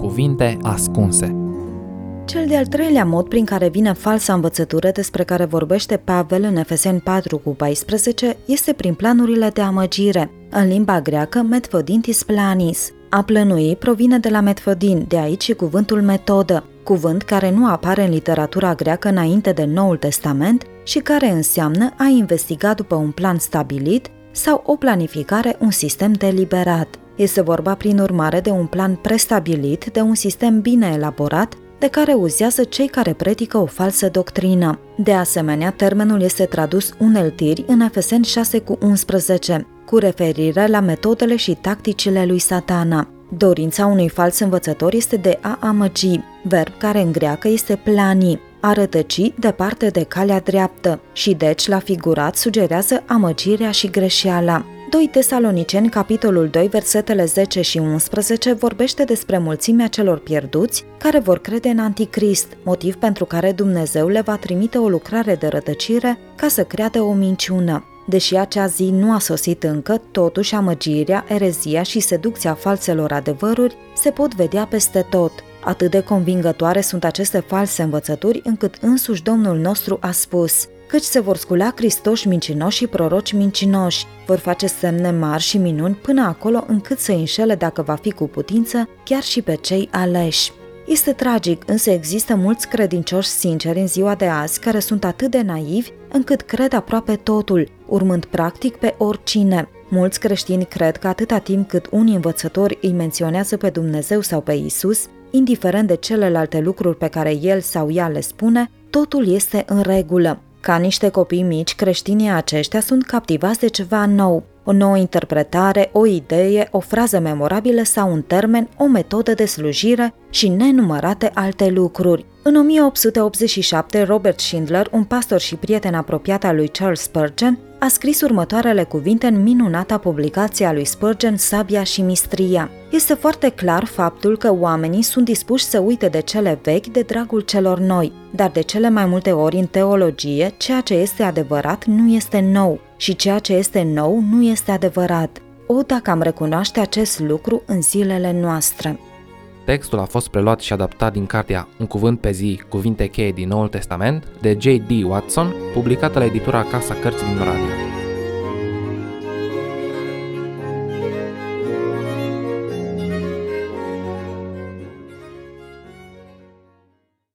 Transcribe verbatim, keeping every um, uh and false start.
Cuvinte ascunse. Cel de-al treilea mod prin care vine falsa învățătură despre care vorbește Pavel în Efeseni patru cu paisprezece este prin planurile de amăgire. În limba greacă, methodintis planis. A plănui provine de la methodin, de aici și cuvântul metodă, cuvânt care nu apare în literatura greacă înainte de Noul Testament și care înseamnă a investiga după un plan stabilit sau o planificare, un sistem deliberat. Este vorba prin urmare de un plan prestabilit, de un sistem bine elaborat, de care uzează cei care predică o falsă doctrină. De asemenea, termenul este tradus uneltiri în Efeseni șase cu unsprezece, cu referire la metodele și tacticile lui Satana. Dorința unui fals învățător este de a amăgi, verb care în greacă este plani, a rătăci departe de calea dreaptă și deci la figurat sugerează amăgirea și greșeala. doi Tesaloniceni, capitolul doi, versetele zece și unsprezece vorbește despre mulțimea celor pierduți care vor crede în Anticrist, motiv pentru care Dumnezeu le va trimite o lucrare de rătăcire ca să creadă o minciună. Deși acea zi nu a sosit încă, totuși amăgirea, erezia și seducția falselor adevăruri se pot vedea peste tot. Atât de convingătoare sunt aceste false învățături încât însuși Domnul nostru a spus: căci se vor scula Hristoși mincinoși și proroci mincinoși, vor face semne mari și minuni până acolo încât să înșele, dacă va fi cu putință, chiar și pe cei aleși. Este tragic, însă există mulți credincioși sinceri în ziua de azi care sunt atât de naivi încât cred aproape totul, urmând practic pe oricine. Mulți creștini cred că atâta timp cât unii învățători îi menționează pe Dumnezeu sau pe Isus, indiferent de celelalte lucruri pe care el sau ea le spune, totul este în regulă. Ca niște copii mici, creștinii aceștia sunt captivați de ceva nou, o nouă interpretare, o idee, o frază memorabilă sau un termen, o metodă de slujire și nenumărate alte lucruri. În o mie opt sute optzeci și șapte, Robert Schindler, un pastor și prieten apropiat al lui Charles Spurgeon, a scris următoarele cuvinte în minunata publicație a lui Spurgeon, Sabia și Mistria. Este foarte clar faptul că oamenii sunt dispuși să uite de cele vechi de dragul celor noi, dar de cele mai multe ori în teologie, ceea ce este adevărat nu este nou și ceea ce este nou nu este adevărat. O, dacă am recunoaște acest lucru în zilele noastre! Textul a fost preluat și adaptat din cartea Un cuvânt pe zi, cuvinte cheie din Noul Testament, de J D Watson, publicată la editura Casa Cărții din Oradea.